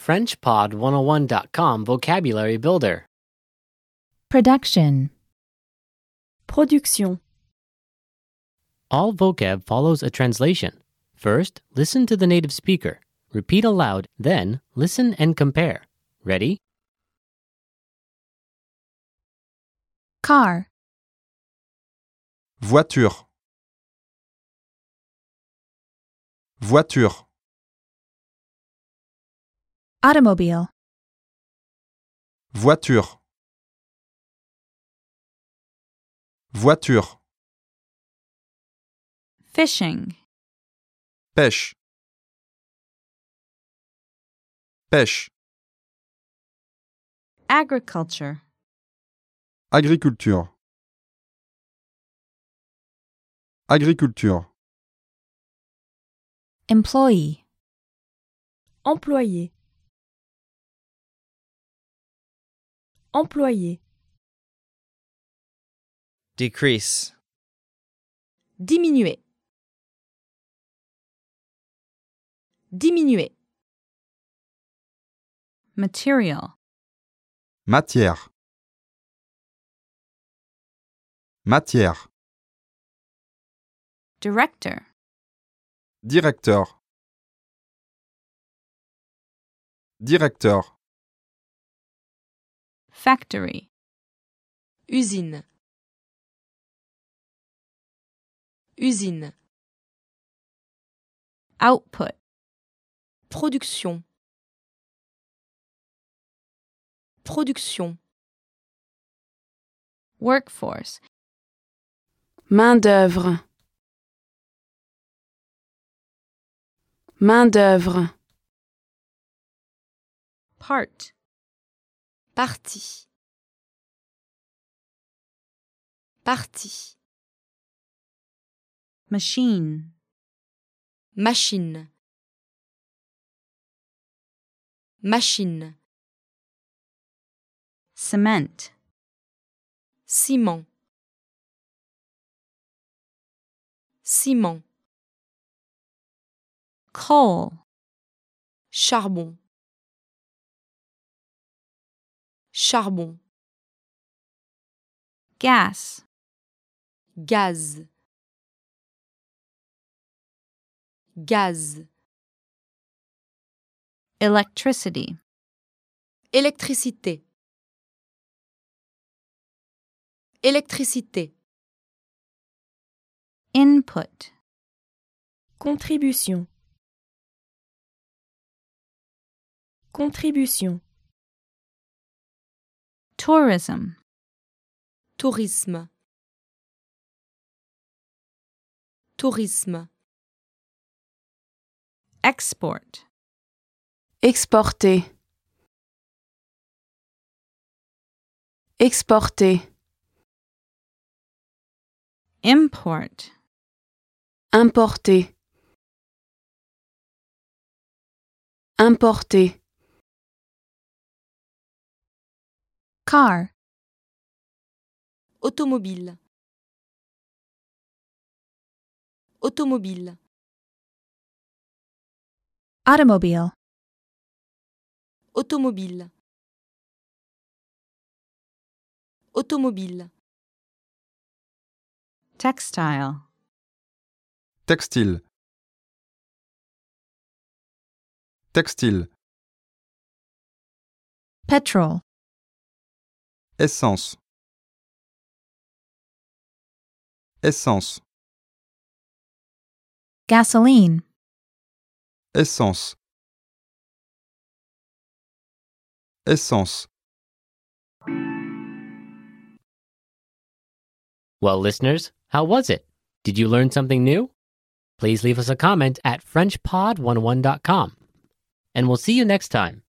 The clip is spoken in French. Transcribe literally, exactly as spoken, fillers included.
french pod one oh one dot com Vocabulary Builder. Production. Production. All vocab follows a translation. First, listen to the native speaker. Repeat aloud, then listen and compare. Ready? Car. Voiture. Voiture. Automobile. Voiture. Voiture. Fishing. Pêche. Pêche. Agriculture. Agriculture. Agriculture. Employee. Employé. Employé. Decrease. Diminuer. Diminuer. Material. Matière. Matière. Director. Directeur. Directeur. Factory. Usine. Usine. Output. Production. Production. Workforce. Main-d'œuvre. Main-d'œuvre. Part. Partie. Partie. Machine. Machine. Machine. Cement. Ciment. Ciment. Coal. Charbon. Charbon. Gas. Gaz. Gaz. Electricity. Électricité. Électricité. Input. Contribution. Contribution. Tourism. Tourisme. Tourisme. Export. Exporter. Exporter. Import. Importer. Importer. Car. Automobile. Automobile. Automobile. Automobile. Automobile. Textile. Textile. Textile. Petrol. Essence. Essence. Gasoline. Essence. Essence. Well, listeners, how was it? Did you learn something new? Please leave us a comment at french pod one oh one dot com. And we'll see you next time.